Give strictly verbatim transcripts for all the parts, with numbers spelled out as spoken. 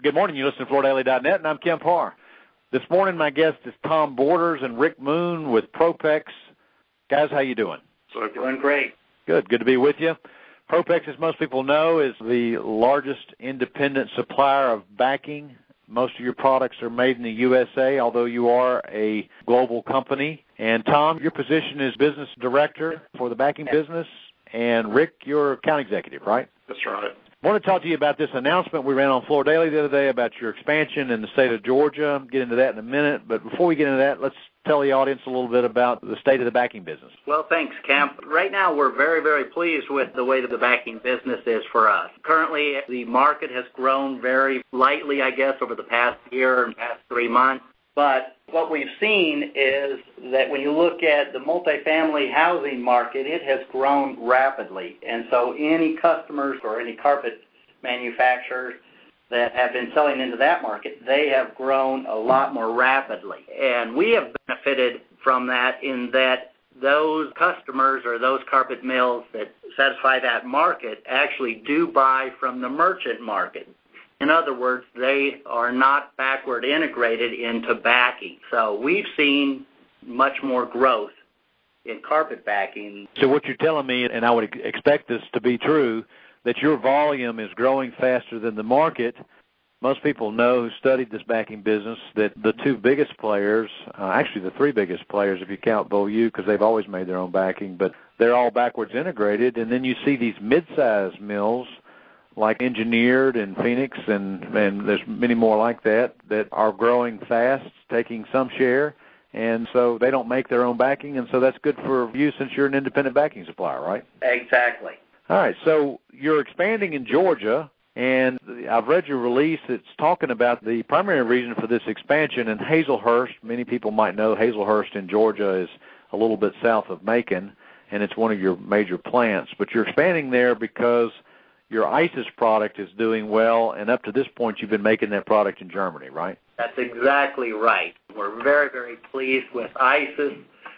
Good morning. You listen to Florida Daily dot net, and I'm Ken Parr. This morning, my guest is Tom Borders and Rick Moon with Propex. Guys, how you doing? So doing great. Good. Good to be with you. Propex, as most people know, is the largest independent supplier of backing. Most of your products are made in the U S A, although you are a global company. And Tom, your position is business director for the backing business, and Rick, you're account executive, right? That's right. I want to talk to you about this announcement we ran on Florida Daily the other day about your expansion in the state of Georgia. I'll get into that in a minute, but before we get into that, let's tell the audience a little bit about the state of the backing business. Well, thanks, Camp. Right now, we're very, very pleased with the way that the backing business is for us. Currently, the market has grown very lightly, I guess, over the past year and past three months. But what we've seen is that when you look at the multifamily housing market, it has grown rapidly. And so any customers or any carpet manufacturers that have been selling into that market, they have grown a lot more rapidly. And we have benefited from that in that those customers or those carpet mills that satisfy that market actually do buy from the merchant market. In other words, they are not backward integrated into backing. So we've seen much more growth in carpet backing. So what you're telling me, and I would expect this to be true, that your volume is growing faster than the market. Most people know who studied this backing business that the two biggest players, uh, actually the three biggest players if you count Beaulieu, because they've always made their own backing, but they're all backwards integrated. And then you see these mid-sized mills like Engineered and Phoenix, and, and there's many more like that, that are growing fast, taking some share, and so they don't make their own backing, and so that's good for you since you're an independent backing supplier, right? Exactly. All right, so you're expanding in Georgia, and I've read your release. It's talking about the primary reason for this expansion in Hazelhurst. Many people might know Hazelhurst in Georgia is a little bit south of Macon, and it's one of your major plants, but you're expanding there because your ISIS product is doing well, and up to this point, you've been making that product in Germany, right? That's exactly right. We're very, very pleased with ISIS,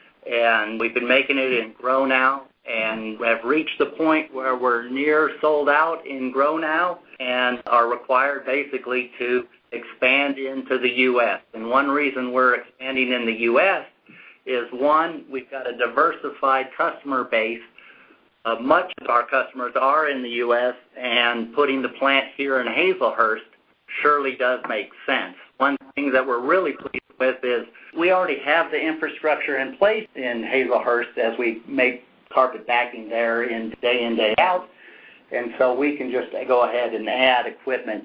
and we've been making it in Grow Now, and have reached the point where we're near sold out in Grow Now and are required basically to expand into the U S. And one reason we're expanding in the U S is, one, we've got a diversified customer base. Uh, much of our customers are in the U S, and putting the plant here in Hazelhurst surely does make sense. One thing that we're really pleased with is we already have the infrastructure in place in Hazelhurst as we make carpet backing there in day in, day out, and so we can just go ahead and add equipment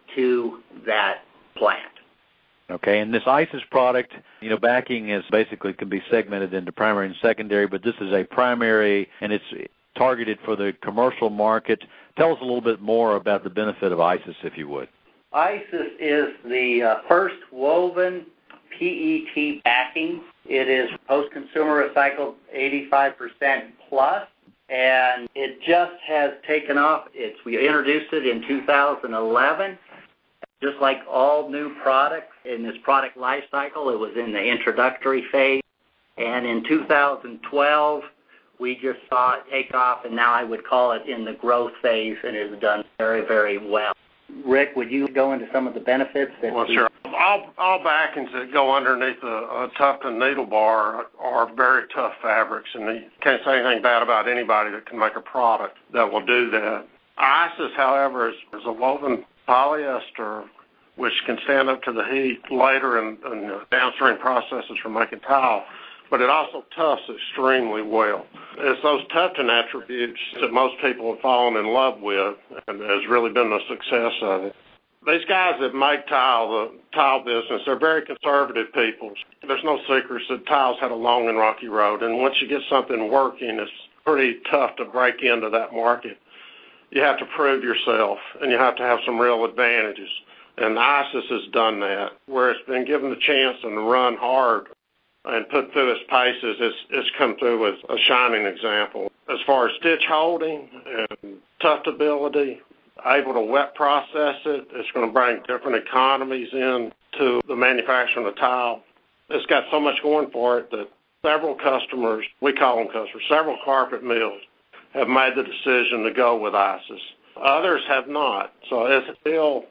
to that plant. Okay, and this ISIS product, you know, backing is basically can be segmented into primary and secondary, but this is a primary, and it's targeted for the commercial market. Tell us a little bit more about the benefit of ISIS, if you would. ISIS is the uh, first woven P E T backing. It is post-consumer recycled eighty-five percent plus, and it just has taken off. It's, we introduced it in two thousand eleven. Just like all new products in this product life cycle, it was in the introductory phase. And in two thousand twelve, we just saw it take off, and now I would call it in the growth phase, and it has done very, very well. Rick, would you go into some of the benefits? That well, we... sure. All, all backings that go underneath a, a Tufton needle bar are very tough fabrics, and you can't say anything bad about anybody that can make a product that will do that. ISIS, however, is, is a woven polyester which can stand up to the heat later in, in the downstream processes for making tile, but it also tufts extremely well. It's those tufting attributes that most people have fallen in love with, and has really been the success of it. These guys that make tile, the tile business, they're very conservative people. There's no secrets that tile's had a long and rocky road, and once you get something working, it's pretty tough to break into that market. You have to prove yourself, and you have to have some real advantages. And ISIS has done that, where it's been given the chance and run hard and put through its paces. It's, it's come through as a shining example. As far as stitch holding and tuftability, able to wet process it, it's going to bring different economies into the manufacturing of the tile. It's got so much going for it that several customers, we call them customers, several carpet mills have made the decision to go with ISIS. Others have not. So it's still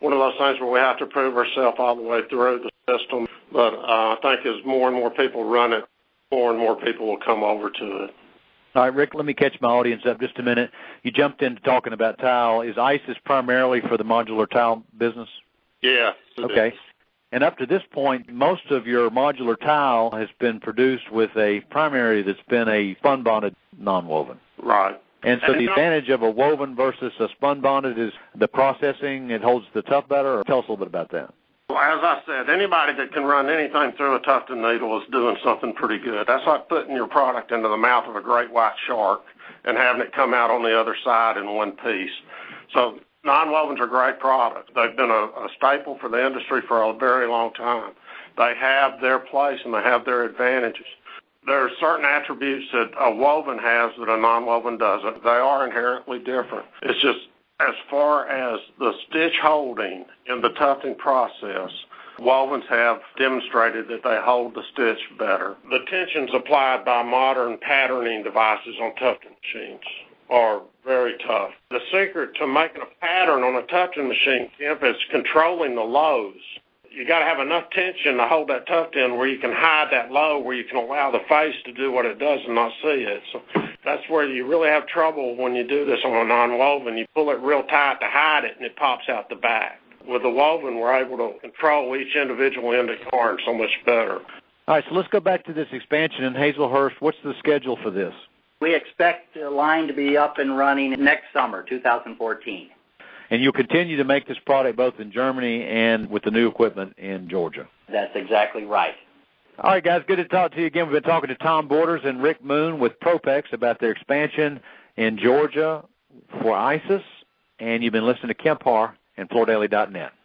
one of those things where we have to prove ourselves all the way through the system. But uh, I think as more and more people run it, more and more people will come over to it. All right, Rick, let me catch my audience up just a minute. You jumped into talking about tile. Is ISIS primarily for the modular tile business? Yeah. Okay. Is. And up to this point, most of your modular tile has been produced with a primary that's been a spun-bonded non-woven. Right. And so the advantage of a woven versus a spun-bonded is the processing, it holds the tough better? Or tell us a little bit about that. Well, as I said, anybody that can run anything through a tufted needle is doing something pretty good. That's like putting your product into the mouth of a great white shark and having it come out on the other side in one piece. So non-wovens are great products. They've been a, a staple for the industry for a very long time. They have their place and they have their advantages. There are certain attributes that a woven has that a non-woven doesn't. They are inherently different. It's just as far as the stitch holding in the tufting process, wovens have demonstrated that they hold the stitch better. The tensions applied by modern patterning devices on tufting machines are very tough. The secret to making a pattern on a tufting machine, Kemp, is controlling the lows. You got to have enough tension to hold that tuft in where you can hide that low, where you can allow the face to do what it does and not see it. So that's where you really have trouble when you do this on a non-woven. You pull it real tight to hide it, and it pops out the back. With the woven, we're able to control each individual end of yarn so much better. All right, so let's go back to this expansion in Hazelhurst. What's the schedule for this? We expect the line to be up and running next summer, two thousand fourteen. And you'll continue to make this product both in Germany and with the new equipment in Georgia. That's exactly right. All right, guys, good to talk to you again. We've been talking to Tom Borders and Rick Moon with Propex about their expansion in Georgia for ISIS, and you've been listening to Kemp Harr and Flor Daly dot net.